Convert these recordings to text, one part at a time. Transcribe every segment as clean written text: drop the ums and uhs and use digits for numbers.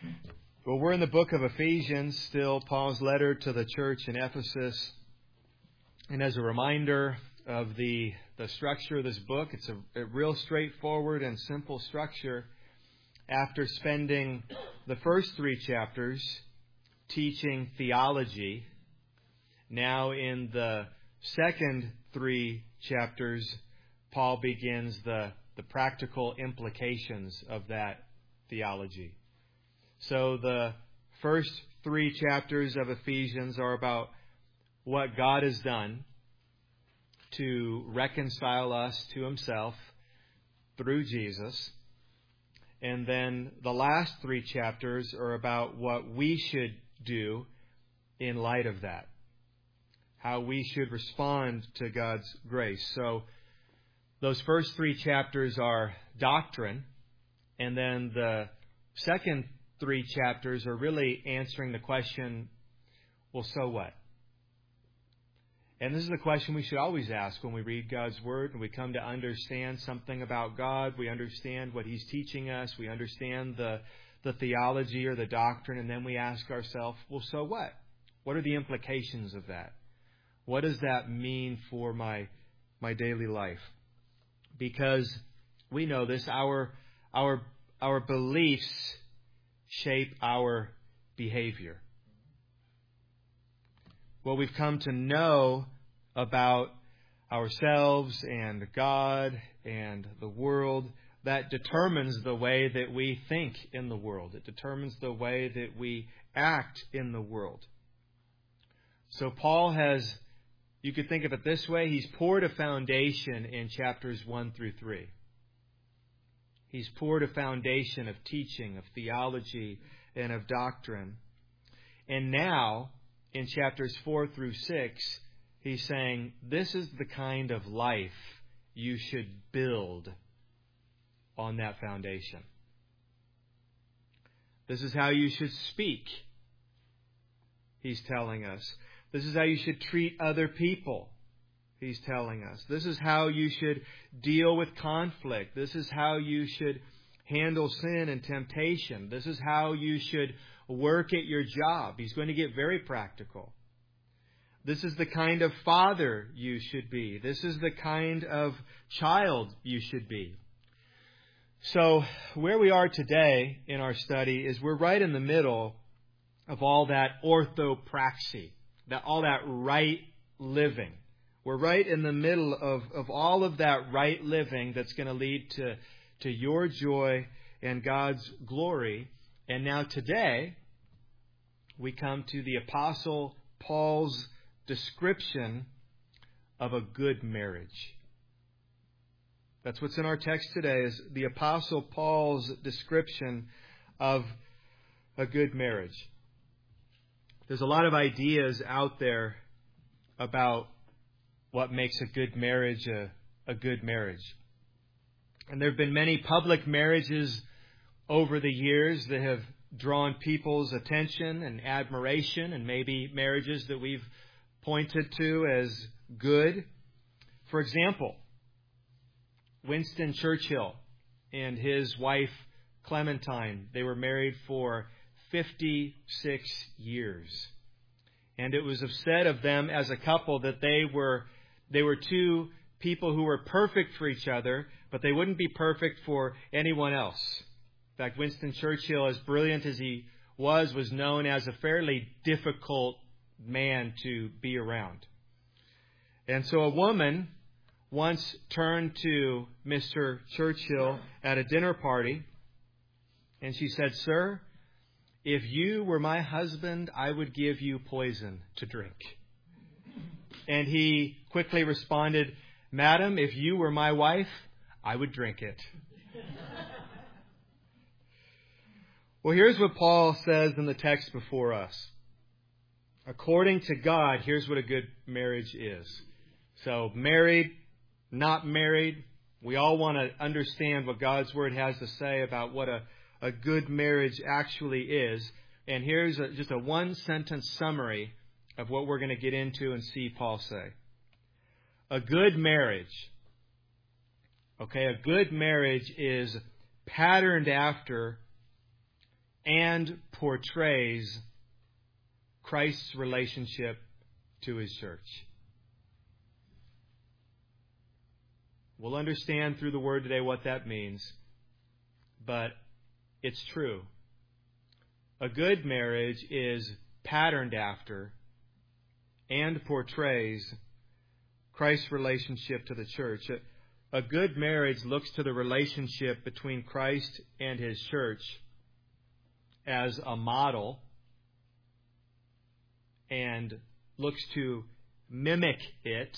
Well, we're in the book of Ephesians, still Paul's letter to the church in Ephesus. And as a reminder of the structure of this book, it's a real straightforward and simple structure. After spending the first 3 chapters teaching theology, now in the second 3 chapters, Paul begins the practical implications of that theology. So the first 3 chapters of Ephesians are about what God has done to reconcile us to Himself through Jesus. And then the last 3 chapters are about what we should do in light of that. How we should respond to God's grace. So those first 3 chapters are doctrine. And then the second 3 chapters are really answering the question, well, so what? And this is a question we should always ask when we read God's Word and we come to understand something about God. We understand what He's teaching us. We understand the theology or the doctrine. And then we ask ourselves, well, so what? What are the implications of that? What does that mean for my daily life? Because we know this, our beliefs shape our behavior. What we've come to know about ourselves and God and the world, that determines the way that we think in the world. It determines the way that we act in the world. So Paul has, you could think of it this way, he's poured a foundation in chapters 1 through 3. He's poured a foundation of teaching, of theology, and of doctrine. And now, in chapters 4 through 6, he's saying, this is the kind of life you should build on that foundation. This is how you should speak, he's telling us. This is how you should treat other people, he's telling us. This is how you should deal with conflict. This is how you should handle sin and temptation. This is how you should work at your job. He's going to get very practical. This is the kind of father you should be. This is the kind of child you should be. So where we are today in our study is we're right in the middle of all that orthopraxy, all that right living. We're right in the middle of all of that right living that's going to lead to your joy and God's glory. And now today, we come to the Apostle Paul's description of a good marriage. That's what's in our text today, is the Apostle Paul's description of a good marriage. There's a lot of ideas out there about what makes a good marriage a good marriage. And there have been many public marriages over the years that have drawn people's attention and admiration, and maybe marriages that we've pointed to as good. For example, Winston Churchill and his wife Clementine, they were married for 56 years. And it was said of them as a couple that they were 2 people who were perfect for each other, but they wouldn't be perfect for anyone else. In fact, Winston Churchill, as brilliant as he was known as a fairly difficult man to be around. And so a woman once turned to Mr. Churchill at a dinner party, and she said, "Sir, if you were my husband, I would give you poison to drink." And he quickly responded, "Madam, if you were my wife, I would drink it." Well, here's what Paul says in the text before us. According to God, here's what a good marriage is. So, married, not married, we all want to understand what God's Word has to say about what a good marriage actually is. And here's just a 1-sentence summary of what we're going to get into and see Paul say. A good marriage, a good marriage is patterned after and portrays Christ's relationship to His church. We'll understand through the Word today what that means, but it's true. A good marriage is patterned after and portrays Christ's relationship to the church. A good marriage looks to the relationship between Christ and His church as a model and looks to mimic it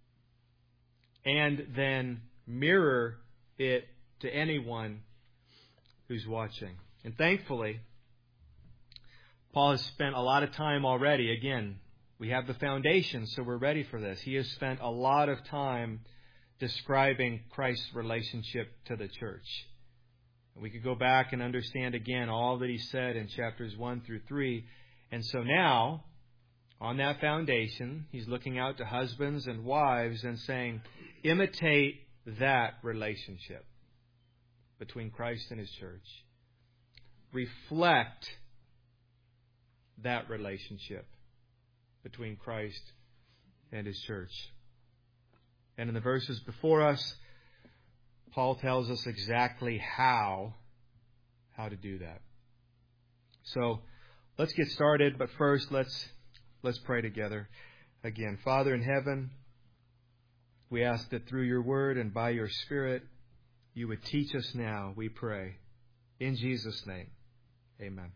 and then mirror it to anyone who's watching. And thankfully, Paul has spent a lot of time already. Again, we have the foundation, so we're ready for this. He has spent a lot of time describing Christ's relationship to the church. We could go back and understand again all that he said in chapters 1 through 3. And so now, on that foundation, he's looking out to husbands and wives and saying, imitate that relationship between Christ and His church. Reflect that relationship between Christ and His church. And in the verses before us, Paul tells us exactly how to do that. So let's get started, but first let's pray together. Again, Father in heaven, we ask that through your word and by your Spirit, you would teach us now, we pray. In Jesus' name, amen.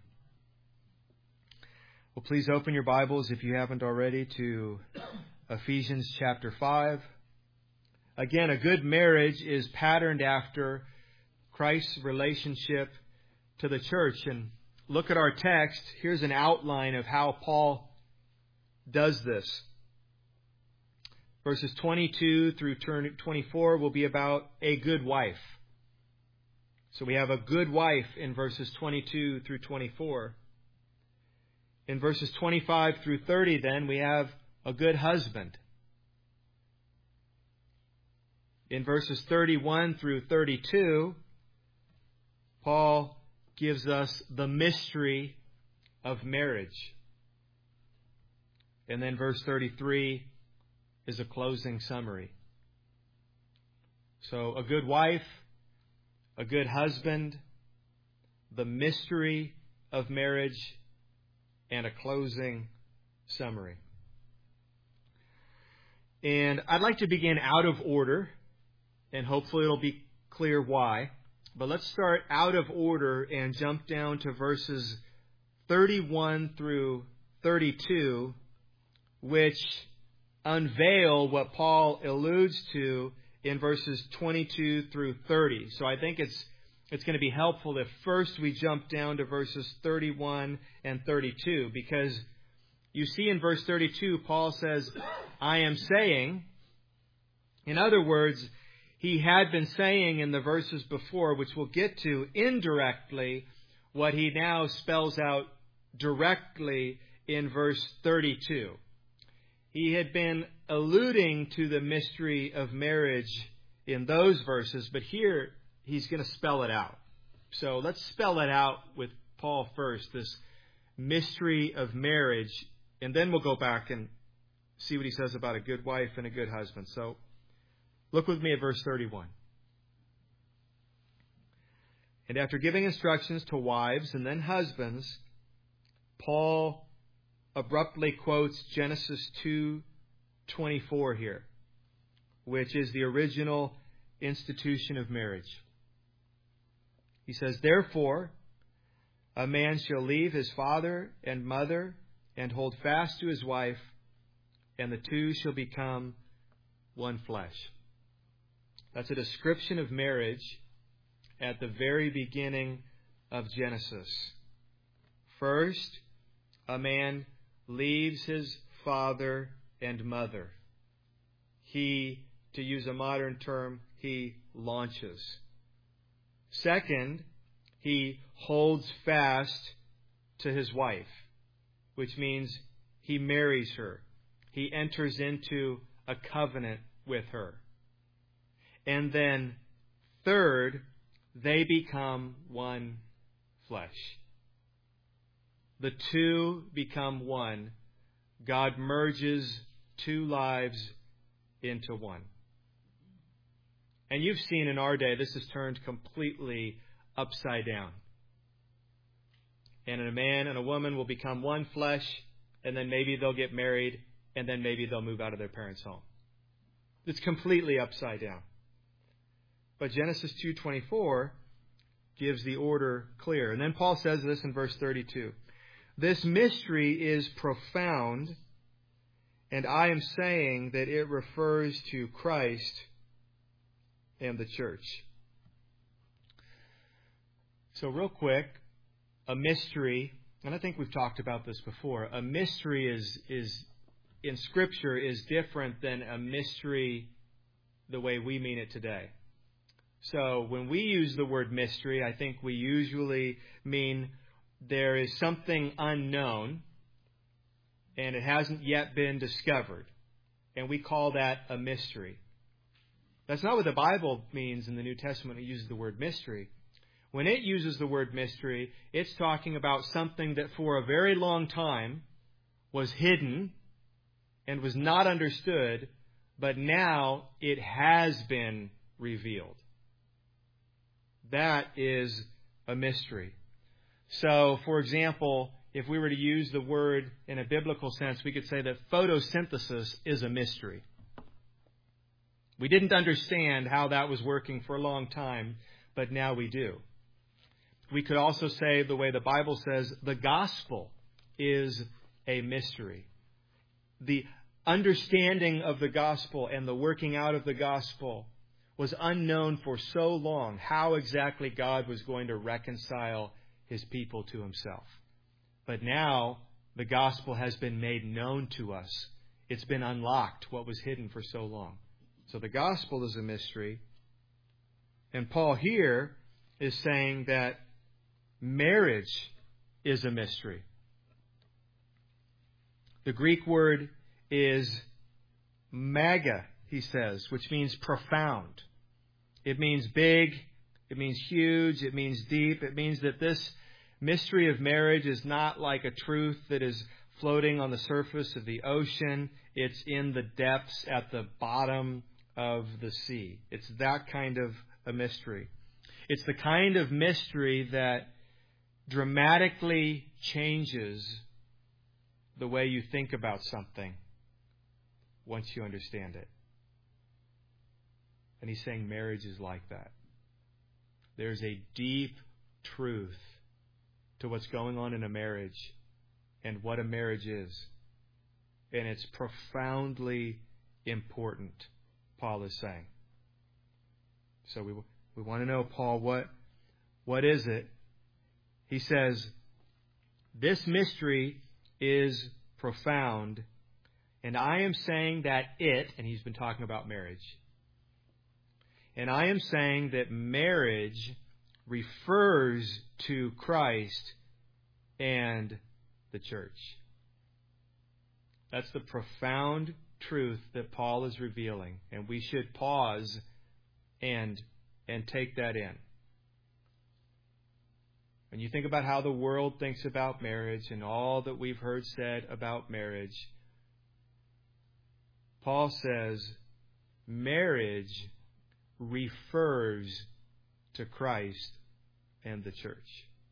Well, please open your Bibles, if you haven't already, to Ephesians chapter 5. Again, a good marriage is patterned after Christ's relationship to the church. And look at our text. Here's an outline of how Paul does this. Verses 22 through 24 will be about a good wife. So we have a good wife in verses 22 through 24. In verses 25 through 30, then, we have a good husband. In verses 31 through 32, Paul gives us the mystery of marriage. And then verse 33 is a closing summary. So a good wife, a good husband, the mystery of marriage, and a closing summary. And I'd like to begin out of order, and hopefully it'll be clear why. But let's start out of order and jump down to verses 31 through 32, which unveil what Paul alludes to in verses 22 through 30. So I think it's going to be helpful if first we jump down to verses 31 and 32, because you see in verse 32, Paul says, I am saying. In other words, he had been saying in the verses before, which we'll get to indirectly, what he now spells out directly in verse 32. He had been alluding to the mystery of marriage in those verses, but here he's going to spell it out. So let's spell it out with Paul first, this mystery of marriage, and then we'll go back and see what he says about a good wife and a good husband. So look with me at verse 31. And after giving instructions to wives and then husbands, Paul abruptly quotes Genesis 2:24 here, which is the original institution of marriage. He says, therefore, a man shall leave his father and mother and hold fast to his wife, and the two shall become one flesh. That's a description of marriage at the very beginning of Genesis. First, a man leaves his father and mother. He, to use a modern term, he launches. Second, he holds fast to his wife, which means he marries her. He enters into a covenant with her. And then, third, they become one flesh. the two become one. God merges two lives into one. And you've seen in our day, this has turned completely upside down. And a man and a woman will become one flesh, and then maybe they'll get married, and then maybe they'll move out of their parents' home. It's completely upside down. But Genesis 2:24 gives the order clear. And then Paul says this in verse 32. This mystery is profound, and I am saying that it refers to Christ and the church. So real quick, a mystery, and I think we've talked about this before, a mystery is in Scripture is different than a mystery the way we mean it today. So when we use the word mystery, I think we usually mean there is something unknown and it hasn't yet been discovered. And we call that a mystery. That's not what the Bible means in the New Testament when it uses the word mystery. When it uses the word mystery, it's talking about something that for a very long time was hidden and was not understood, but now it has been revealed. That is a mystery. So, for example, if we were to use the word in a biblical sense, we could say that photosynthesis is a mystery. We didn't understand how that was working for a long time, but now we do. We could also say, the way the Bible says, the gospel is a mystery. The understanding of the gospel and the working out of the gospel was unknown for so long, how exactly God was going to reconcile His people to Himself. But now the gospel has been made known to us. It's been unlocked, what was hidden for so long. So the gospel is a mystery. And Paul here is saying that marriage is a mystery. The Greek word is maga, he says, which means profound. It means big, it means huge, it means deep. It means that this mystery of marriage is not like a truth that is floating on the surface of the ocean. It's in the depths at the bottom of the sea. It's that kind of a mystery. It's the kind of mystery that dramatically changes the way you think about something once you understand it. And he's saying marriage is like that. There's a deep truth to what's going on in a marriage and what a marriage is. And it's profoundly important, Paul is saying. So we want to know, Paul, what is it? He says, this mystery is profound, and I am saying that it, and he's been talking about marriage, and I am saying that marriage refers to Christ and the church. That's the profound truth that Paul is revealing, and we should pause and take that in. When you think about how the world thinks about marriage and all that we've heard said about marriage, Paul says marriage refers to Christ and the church.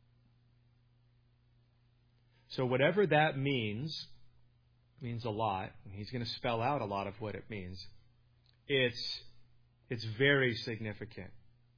So whatever that means a lot. He's going to spell out a lot of what it means. It's very significant.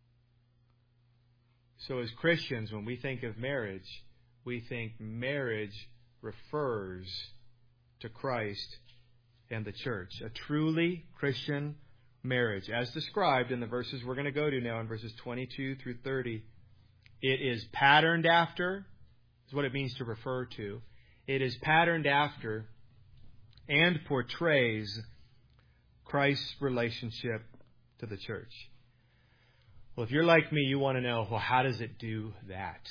So as Christians, when we think of marriage, we think marriage refers to Christ and the church. A truly Christian marriage, as described in the verses we're going to go to now in verses 22 through 30, it is patterned after, is what it means to refer to. It is patterned after and portrays Christ's relationship to the church. Well, if you're like me, you want to know, well, how does it do that?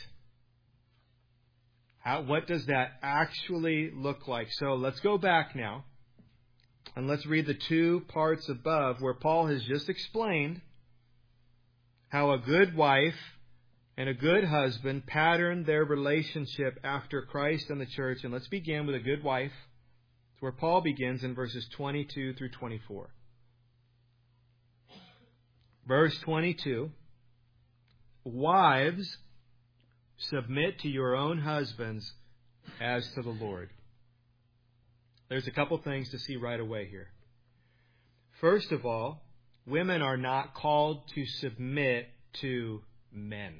What does that actually look like? So let's go back now and let's read the two parts above where Paul has just explained how a good wife and a good husband pattern their relationship after Christ and the church. And let's begin with a good wife. It's where Paul begins in verses 22 through 24. Verse 22, wives, submit to your own husbands as to the Lord. There's a couple things to see right away here. First of all, women are not called to submit to men.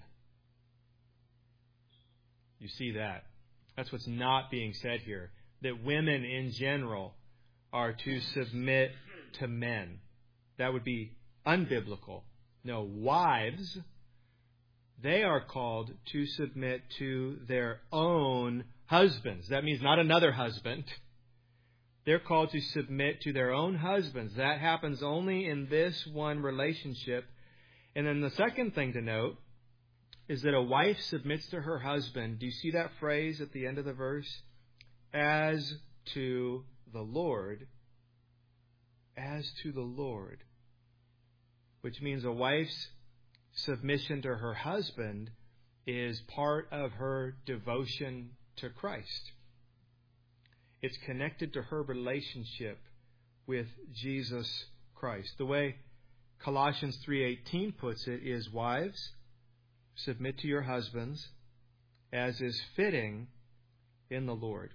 You see that. That's what's not being said here. That women in general are to submit to men. That would be unbiblical. No, wives, they are called to submit to their own husbands. That means not another husband. They're called to submit to their own husbands. That happens only in this one relationship. And then the second thing to note is that a wife submits to her husband. Do you see that phrase at the end of the verse? As to the Lord. As to the Lord. Which means a wife's submission to her husband is part of her devotion to Christ. It's connected to her relationship with Jesus Christ. The way Colossians 3:18 puts it is, wives, submit to your husbands as is fitting in the Lord.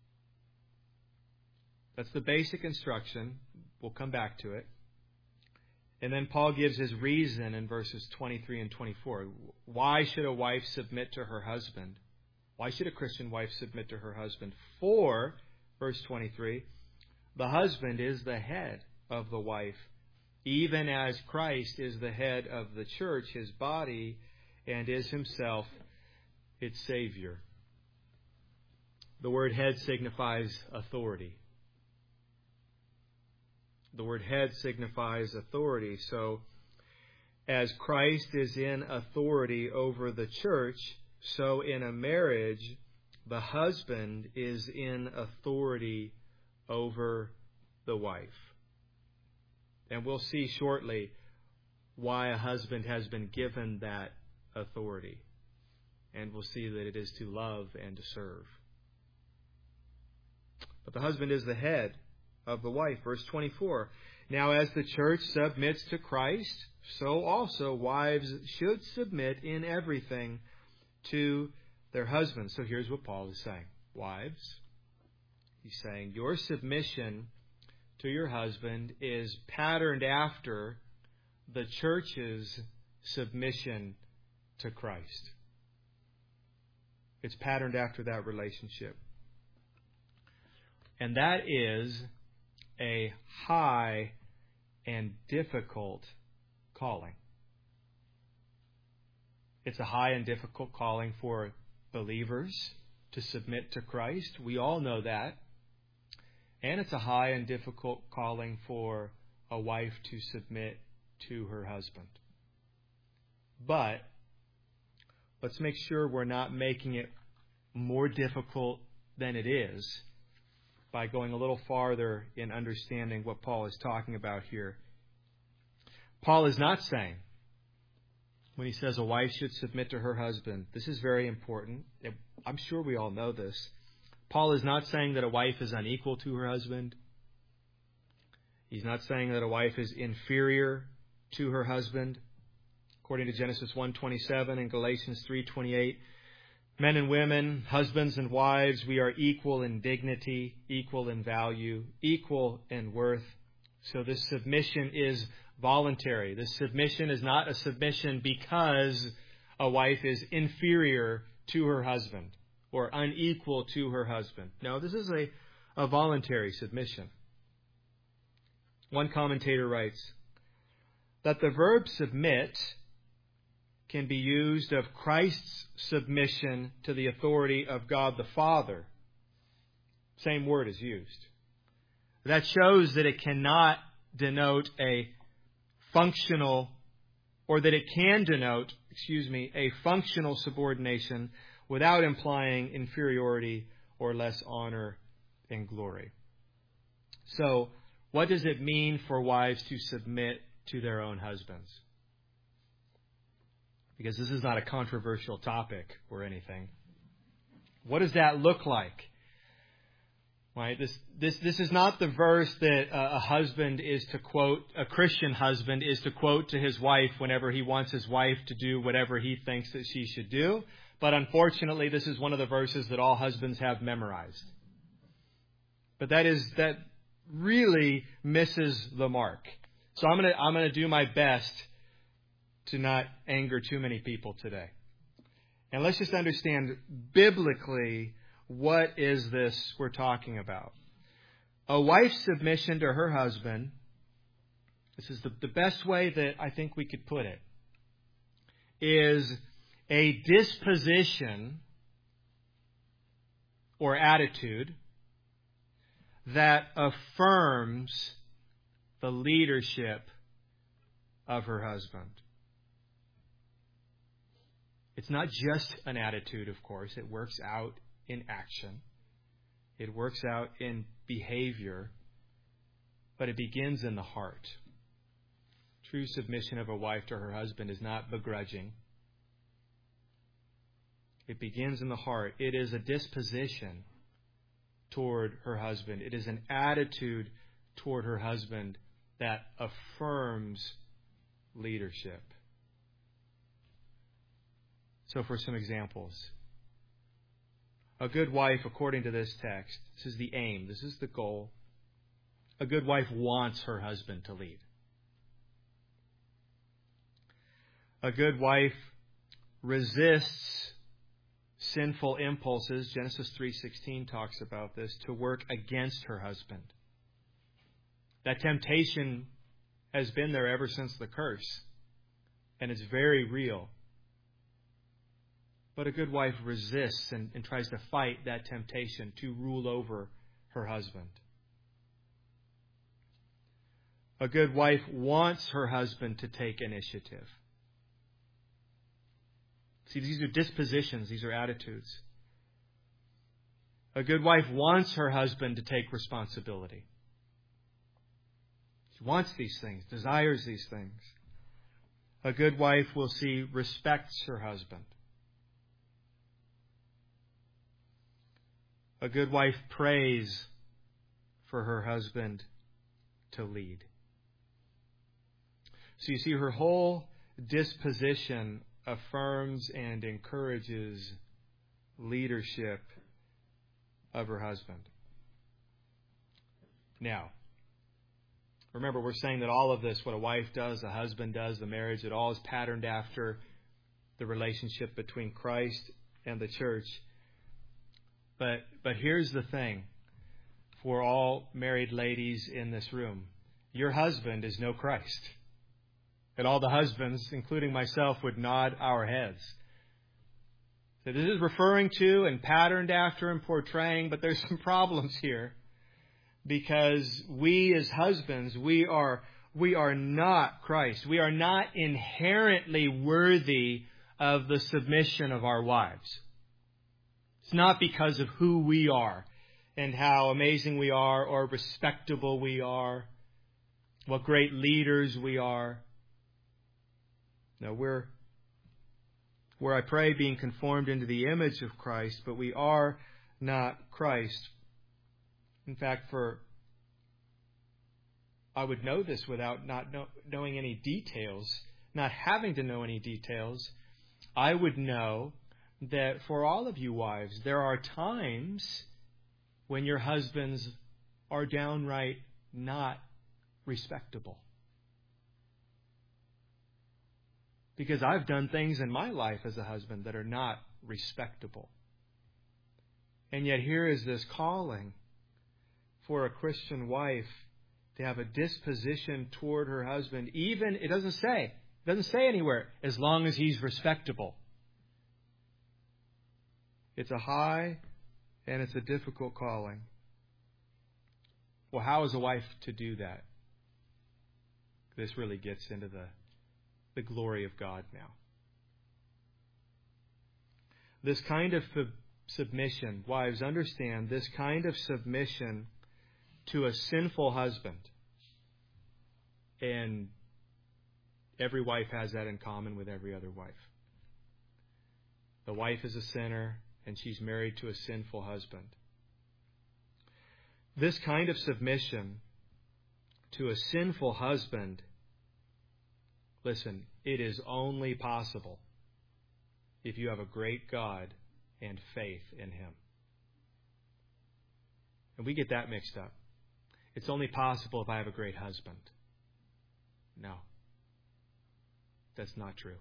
That's the basic instruction. We'll come back to it. And then Paul gives his reason in verses 23 and 24. Why should a wife submit to her husband? Why should a Christian wife submit to her husband? For, verse 23, the husband is the head of the wife, even as Christ is the head of the church, his body, and is himself its Savior. The word head signifies authority. The word head signifies authority. So, as Christ is in authority over the church, so in a marriage, the husband is in authority over the wife. And we'll see shortly why a husband has been given that authority. And we'll see that it is to love and to serve. But the husband is the head of the wife. Verse 24. Now as the church submits to Christ, so also wives should submit in everything to their husbands. So here's what Paul is saying. Wives, he's saying, your submission to your husband is patterned after the church's submission to Christ. It's patterned after that relationship. And that is a high and difficult calling. It's a high and difficult calling for believers to submit to Christ. We all know that. And it's a high and difficult calling for a wife to submit to her husband. But let's make sure we're not making it more difficult than it is by going a little farther in understanding what Paul is talking about here. Paul is not saying, when he says a wife should submit to her husband, this is very important. I'm sure we all know this. Paul is not saying that a wife is unequal to her husband. He's not saying that a wife is inferior to her husband. According to Genesis 1:27 and Galatians 3:28, men and women, husbands and wives, we are equal in dignity, equal in value, equal in worth. So this submission is voluntary. This submission is not a submission because a wife is inferior to her husband or unequal to her husband. No, this is a voluntary submission. One commentator writes that the verb submit can be used of Christ's submission to the authority of God the Father. Same word is used. That shows that it cannot denote a functional, or that it can denote, a functional subordination without implying inferiority or less honor and glory. So, what does it mean for wives to submit to their own husbands? because this is not a controversial topic or anything. What does that look like? Right? This is not the verse that a husband is to quote, a Christian husband is to quote to his wife whenever he wants his wife to do whatever he thinks that she should do. But unfortunately, this is one of the verses that all husbands have memorized. But that really misses the mark. So I'm going to do my best to not anger too many people today. And let's just understand biblically, what is this we're talking about? A wife's submission to her husband, this is the best way that I think we could put it, is a disposition or attitude that affirms the leadership of her husband. It's not just an attitude, of course. It works out in action. It works out in behavior. But it begins in the heart. True submission of a wife to her husband is not begrudging. It begins in the heart. It is a disposition toward her husband. It is an attitude toward her husband that affirms leadership. So for some examples, a good wife, according to this text, this is the aim, this is the goal. A good wife wants her husband to lead. A good wife resists sinful impulses. Genesis 3:16 talks about this, to work against her husband. That temptation has been there ever since the curse, and it's very real. But a good wife resists and tries to fight that temptation to rule over her husband. A good wife wants her husband to take initiative. See, these are dispositions. These are attitudes. A good wife wants her husband to take responsibility. She wants these things, desires these things. A good wife will see respects her husband. A good wife prays for her husband to lead. So you see, her whole disposition affirms and encourages leadership of her husband. Now, remember, we're saying that all of this, what a wife does, a husband does, the marriage, it all is patterned after the relationship between Christ and the church. But here's the thing for all married ladies in this room. Your husband is no Christ. And all the husbands, including myself, would nod our heads. So this is referring to and patterned after and portraying, but there's some problems here. Because we as husbands, we are not Christ. We are not inherently worthy of the submission of our wives. It's not because of who we are and how amazing we are or respectable we are, what great leaders we are. No, we're, I pray, being conformed into the image of Christ, but we are not Christ. In fact, I would know this without not knowing any details, not having to know any details. I would know that for all of you wives, there are times when your husbands are downright not respectable. Because I've done things in my life as a husband that are not respectable. And yet here is this calling for a Christian wife to have a disposition toward her husband, even, it doesn't say anywhere, as long as he's respectable. It's a high and it's a difficult calling. Well, how is a wife to do that? This really gets into the glory of God now. This kind of submission, wives, understand this kind of submission to a sinful husband. And every wife has that in common with every other wife. The wife is a sinner, and she's married to a sinful husband. This kind of submission to a sinful husband, listen, it is only possible if you have a great God and faith in Him. And we get that mixed up. It's only possible if I have a great husband. No. That's not true.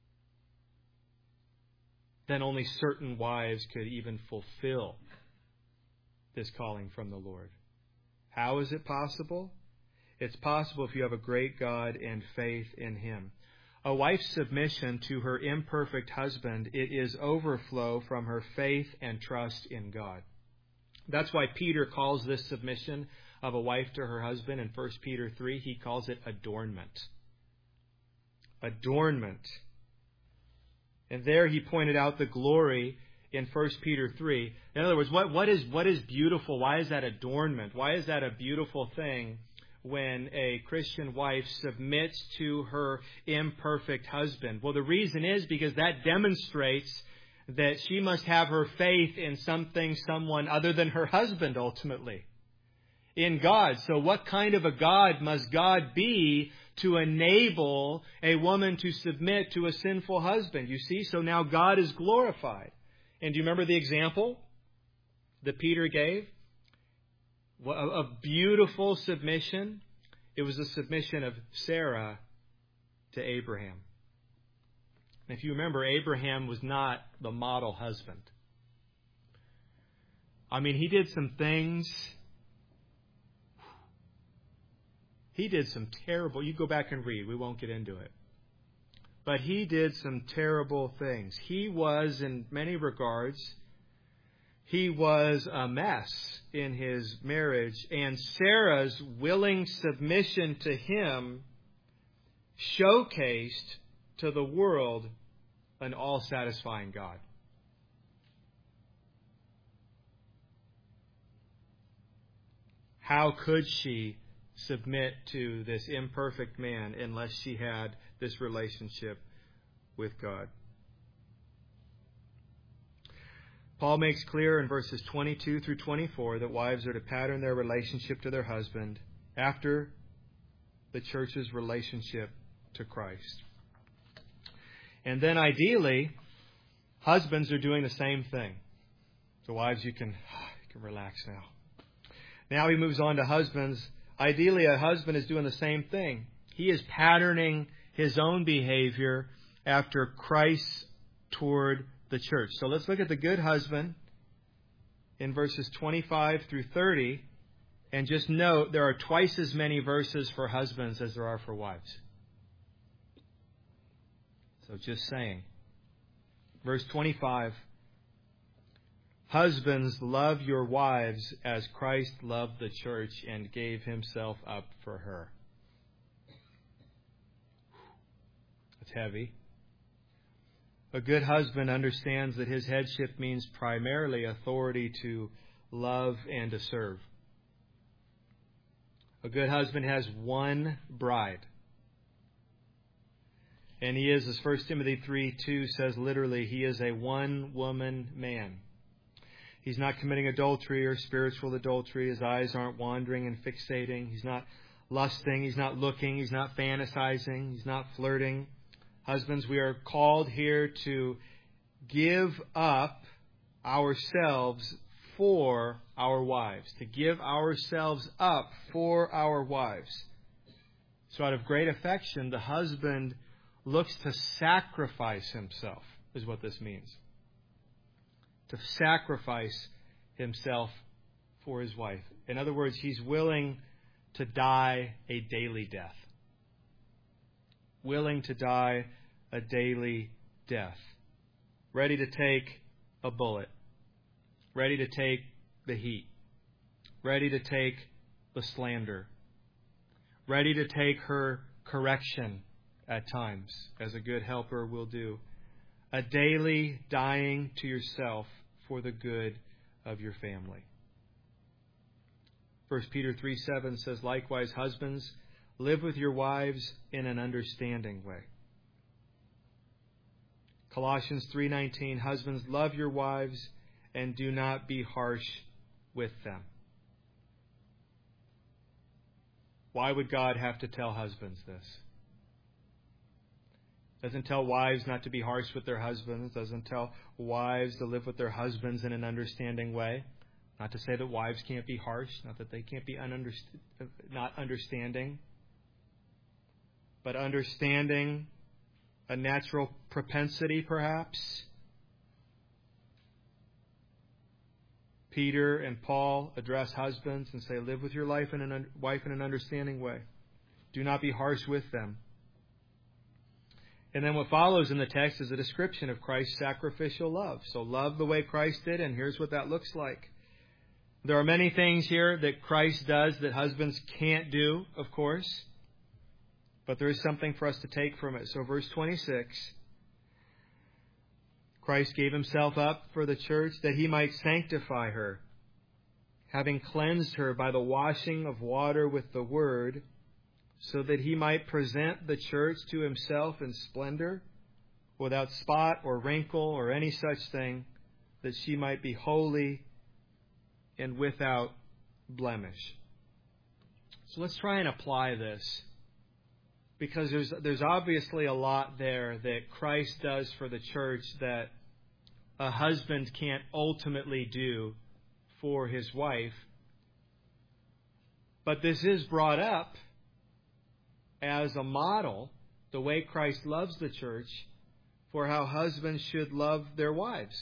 Then only certain wives could even fulfill this calling from the Lord. How is it possible? It's possible if you have a great God and faith in Him. A wife's submission to her imperfect husband, it is overflow from her faith and trust in God. That's why Peter calls this submission of a wife to her husband in 1 Peter 3, he calls it adornment. Adornment. And there he pointed out the glory in 1 Peter 3. In other words, what is beautiful? Why is that adornment? Why is that a beautiful thing when a Christian wife submits to her imperfect husband? Well, the reason is because that demonstrates that she must have her faith in someone other than her husband ultimately. In God. So what kind of a God must God be to enable a woman to submit to a sinful husband? You see, so now God is glorified. And do you remember the example that Peter gave? A beautiful submission. It was the submission of Sarah to Abraham. And if you remember, Abraham was not the model husband. I mean, he did some things. He did some terrible, you go back and read, we won't get into it. But he did some terrible things. He was, in many regards, he was a mess in his marriage. And Sarah's willing submission to him showcased to the world an all-satisfying God. How could she submit to this imperfect man unless she had this relationship with God? Paul makes clear in verses 22 through 24 that wives are to pattern their relationship to their husband after the church's relationship to Christ. And then ideally, husbands are doing the same thing. So wives, you can relax now. Now he moves on to husbands. Ideally, a husband is doing the same thing. He is patterning his own behavior after Christ toward the church. So let's look at the good husband in verses 25 through 30. And just note, there are twice as many verses for husbands as there are for wives. So just saying. Verse 25. Husbands, love your wives as Christ loved the church and gave himself up for her. That's heavy. A good husband understands that his headship means primarily authority to love and to serve. A good husband has one bride. And he is, as 1 Timothy 3:2 says literally, he is a one-woman man. He's not committing adultery or spiritual adultery. His eyes aren't wandering and fixating. He's not lusting. He's not looking. He's not fantasizing. He's not flirting. Husbands, we are called here to give up ourselves for our wives. To give ourselves up for our wives. So out of great affection, the husband looks to sacrifice himself, is what this means. To sacrifice himself for his wife. In other words, he's willing to die a daily death. Willing to die a daily death. Ready to take a bullet. Ready to take the heat. Ready to take the slander. Ready to take her correction at times, as a good helper will do. A daily dying to yourself for the good of your family. 1 Peter 3:7 says, likewise, husbands, live with your wives in an understanding way. Colossians 3:19, husbands, love your wives and do not be harsh with them. Why would God have to tell husbands this? Doesn't tell wives not to be harsh with their husbands. Doesn't tell wives to live with their husbands in an understanding way. Not to say that wives can't be harsh. Not that they can't be not understanding. But understanding a natural propensity, perhaps. Peter and Paul address husbands and say, live with your wife in an understanding way. Do not be harsh with them. And then what follows in the text is a description of Christ's sacrificial love. So love the way Christ did, and here's what that looks like. There are many things here that Christ does that husbands can't do, of course. But there is something for us to take from it. So verse 26, Christ gave himself up for the church that he might sanctify her, having cleansed her by the washing of water with the word, so that he might present the church to himself in splendor, without spot or wrinkle or any such thing, that she might be holy and without blemish. So let's try and apply this, because there's obviously a lot there that Christ does for the church that a husband can't ultimately do for his wife. But this is brought up as a model, the way Christ loves the church, for how husbands should love their wives.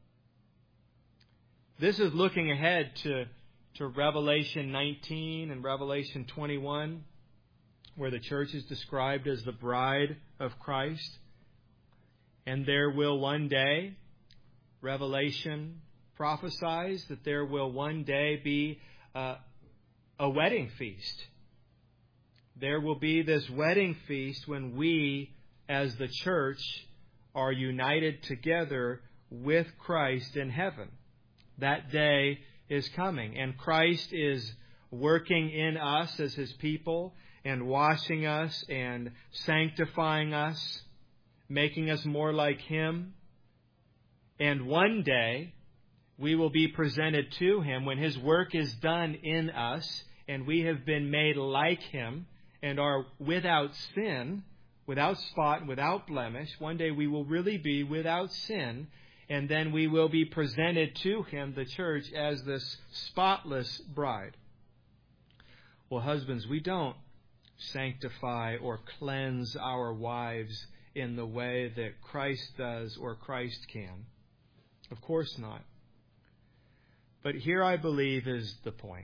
This is looking ahead to Revelation 19 and Revelation 21, where the church is described as the bride of Christ. And there will one day, Revelation prophesies that there will one day be a wedding feast. There will be this wedding feast when we, as the church, are united together with Christ in heaven. That day is coming, and Christ is working in us as his people and washing us and sanctifying us, making us more like him. And one day we will be presented to him when his work is done in us and we have been made like him and are without sin, without spot, without blemish. One day we will really be without sin, and then we will be presented to him, the church, as this spotless bride. Well, husbands, we don't sanctify or cleanse our wives in the way that Christ does or Christ can. Of course not. But here, I believe, is the point.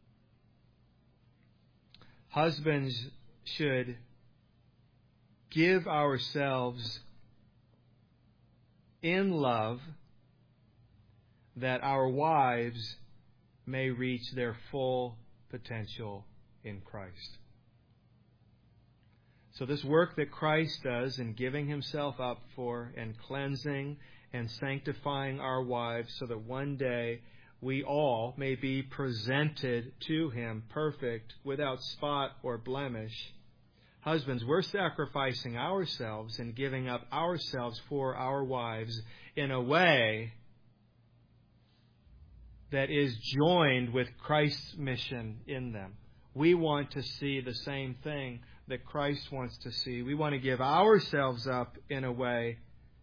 Husbands should give ourselves in love that our wives may reach their full potential in Christ. So this work that Christ does in giving himself up for and cleansing and sanctifying our wives so that one day we all may be presented to him perfect, without spot or blemish. Husbands, we're sacrificing ourselves and giving up ourselves for our wives in a way that is joined with Christ's mission in them. We want to see the same thing that Christ wants to see. We want to give ourselves up in a way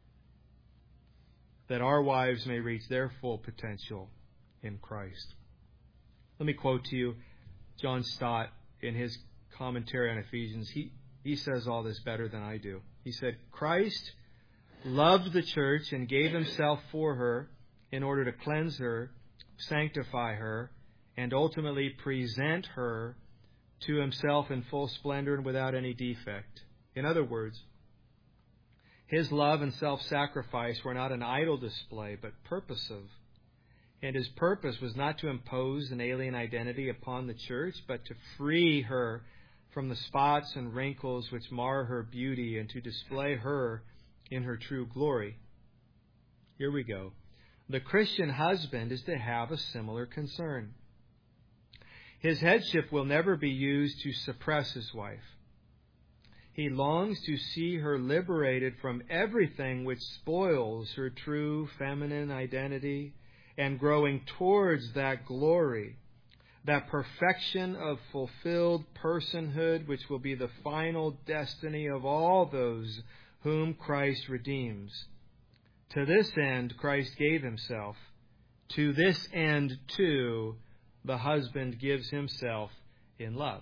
that our wives may reach their full potential in Christ. Let me quote to you John Stott in his commentary on Ephesians. He says all this better than I do. He said, Christ loved the church and gave himself for her in order to cleanse her, sanctify her, and ultimately present her to himself in full splendor and without any defect. In other words, his love and self-sacrifice were not an idle display, but purposive. And his purpose was not to impose an alien identity upon the church, but to free her from the spots and wrinkles which mar her beauty and to display her in her true glory. Here we go. The Christian husband is to have a similar concern. His headship will never be used to suppress his wife. He longs to see her liberated from everything which spoils her true feminine identity and growing towards that glory, that perfection of fulfilled personhood which will be the final destiny of all those whom Christ redeems. To this end Christ gave himself. To this end, too, the husband gives himself in love.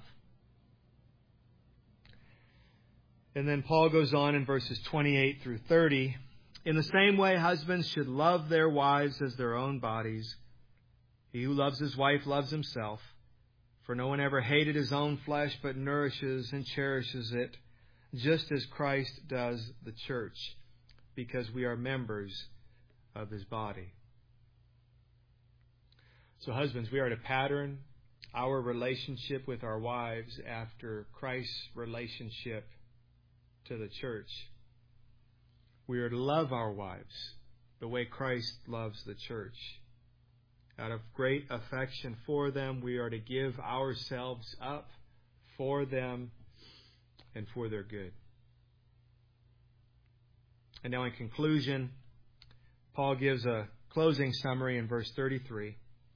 And then Paul goes on in verses 28 through 30. In the same way, husbands should love their wives as their own bodies. He who loves his wife loves himself. For no one ever hated his own flesh, but nourishes and cherishes it, just as Christ does the church, because we are members of his body. So husbands, we are to pattern our relationship with our wives after Christ's relationship to the church. We are to love our wives the way Christ loves the church. Out of great affection for them, we are to give ourselves up for them and for their good. And now in conclusion, Paul gives a closing summary in verse 33.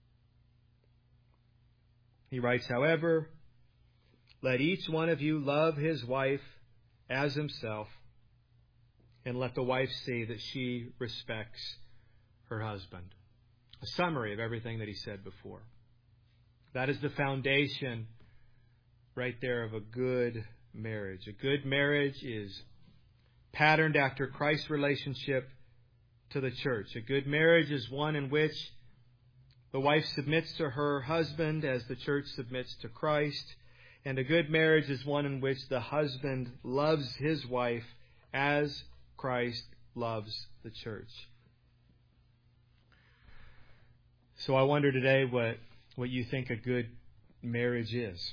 He writes, however, let each one of you love his wife as himself, and let the wife see that she respects her husband. A summary of everything that he said before. That is the foundation right there of a good marriage. A good marriage is patterned after Christ's relationship to the church. A good marriage is one in which the wife submits to her husband as the church submits to Christ. And a good marriage is one in which the husband loves his wife as Christ loves the church. So I wonder today what you think a good marriage is.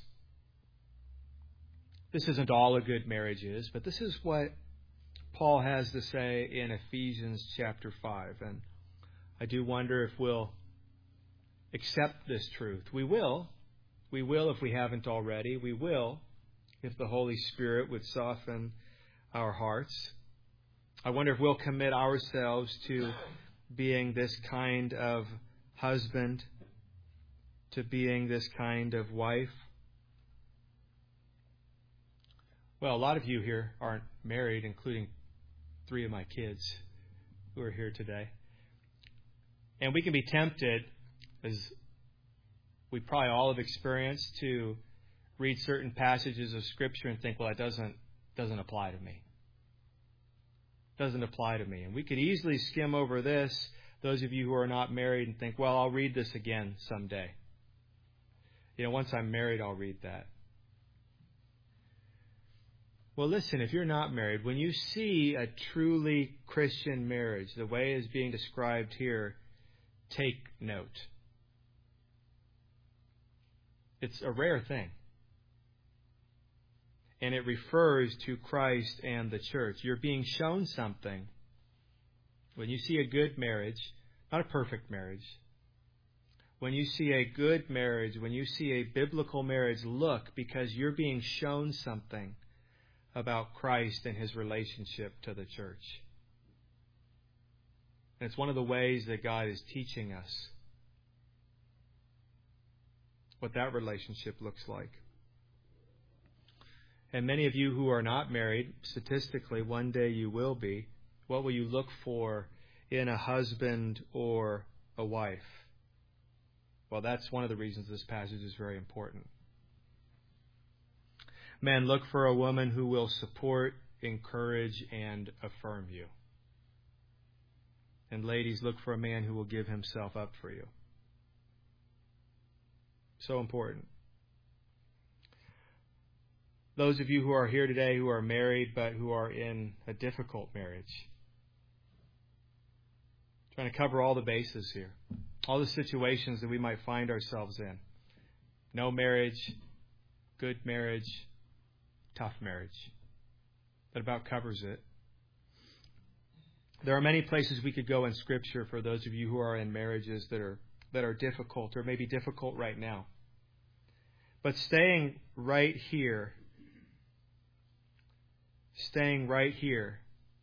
This isn't all a good marriage is, but this is what Paul has to say in Ephesians chapter 5. And I do wonder if we'll accept this truth. We will. We will if we haven't already. We will if the Holy Spirit would soften our hearts. I wonder if we'll commit ourselves to being this kind of husband, to being this kind of wife. Well, a lot of you here aren't married, including 3 of my kids who are here today. And we can be tempted, as we probably all have experienced, to read certain passages of Scripture and think, well, it doesn't apply to me. It doesn't apply to me. And we could easily skim over this, those of you who are not married, and think, well, I'll read this again someday. Once I'm married, I'll read that. Well, listen, if you're not married, when you see a truly Christian marriage, the way it's being described here, take note. It's a rare thing. And it refers to Christ and the church. You're being shown something. When you see a good marriage, not a perfect marriage, when you see a good marriage, when you see a biblical marriage, look, because you're being shown something about Christ and his relationship to the church. And it's one of the ways that God is teaching us what that relationship looks like. And many of you who are not married, statistically, one day you will be. What will you look for in a husband or a wife? Well, that's one of the reasons this passage is very important. Men, look for a woman who will support, encourage, and affirm you. And ladies, look for a man who will give himself up for you. So important. Those of you who are here today who are married but who are in a difficult marriage, trying to cover all the bases here, all the situations that we might find ourselves in. No marriage, good marriage, tough marriage. That about covers it. There are many places we could go in Scripture for those of you who are in marriages that are difficult or maybe difficult right now. But staying right here, staying right here,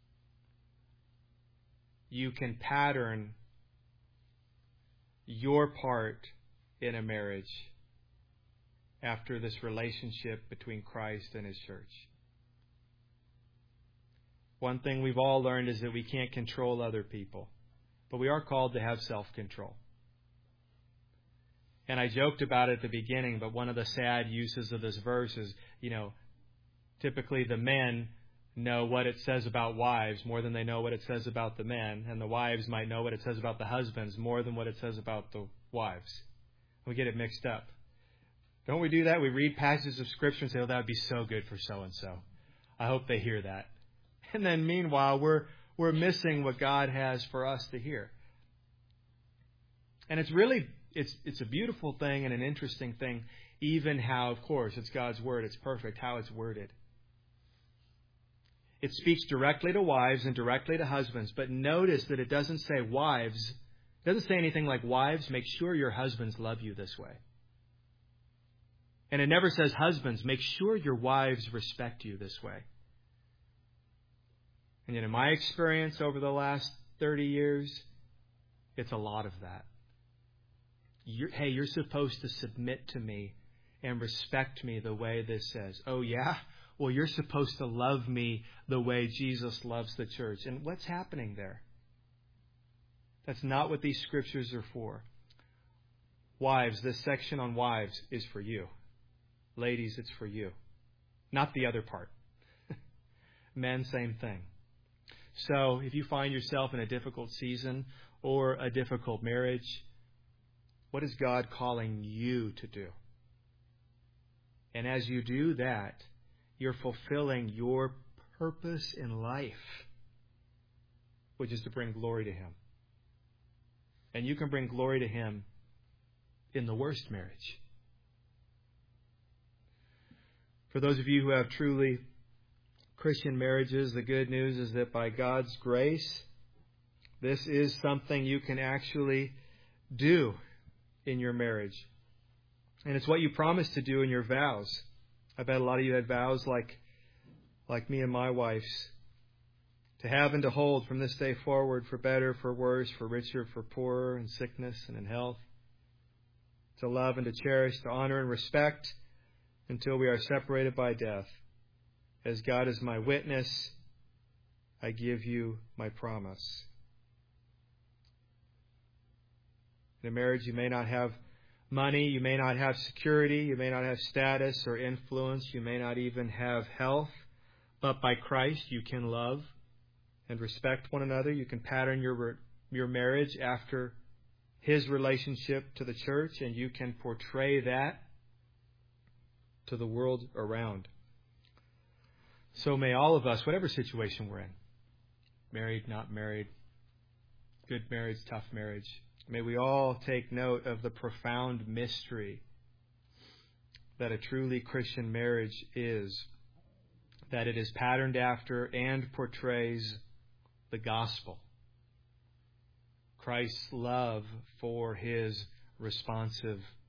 you can pattern your part in a marriage after this relationship between Christ and His church. One thing we've all learned is that we can't control other people, but we are called to have self-control. And I joked about it at the beginning, but one of the sad uses of this verse is, typically the men know what it says about wives more than they know what it says about the men, and the wives might know what it says about the husbands more than what it says about the wives. We get it mixed up. Don't we do that? We read passages of Scripture and say, that would be so good for so-and-so. I hope they hear that. And then meanwhile, we're missing what God has for us to hear. And it's a beautiful thing and an interesting thing, even how, of course, it's God's Word, it's perfect, how it's worded. It speaks directly to wives and directly to husbands, but notice that it doesn't say wives. It doesn't say anything like, wives, make sure your husbands love you this way. And it never says, husbands, make sure your wives respect you this way. And yet in my experience over the last 30 years, it's a lot of that. You're supposed to submit to me and respect me the way this says. Oh, yeah? Well, you're supposed to love me the way Jesus loves the church. And what's happening there? That's not what these scriptures are for. Wives, this section on wives is for you. Ladies, it's for you. Not the other part. Men, same thing. So if you find yourself in a difficult season or a difficult marriage, what is God calling you to do? And as you do that, you're fulfilling your purpose in life, which is to bring glory to Him. And you can bring glory to Him in the worst marriage. For those of you who have truly Christian marriages, the good news is that by God's grace, this is something you can actually do in your marriage. And it's what you promised to do in your vows. I bet a lot of you had vows like me and my wife's, to have and to hold from this day forward, for better, for worse, for richer, for poorer, in sickness and in health, to love and to cherish, to honor and respect until we are separated by death. As God is my witness, I give you my promise. In a marriage, you may not have money, you may not have security, you may not have status or influence, you may not even have health, but by Christ you can love and respect one another. You can pattern your marriage after His relationship to the church, and you can portray that to the world around. So may all of us, whatever situation we're in, married, not married, good marriage, tough marriage, may we all take note of the profound mystery that a truly Christian marriage is, that it is patterned after and portrays the gospel, Christ's love for His responsive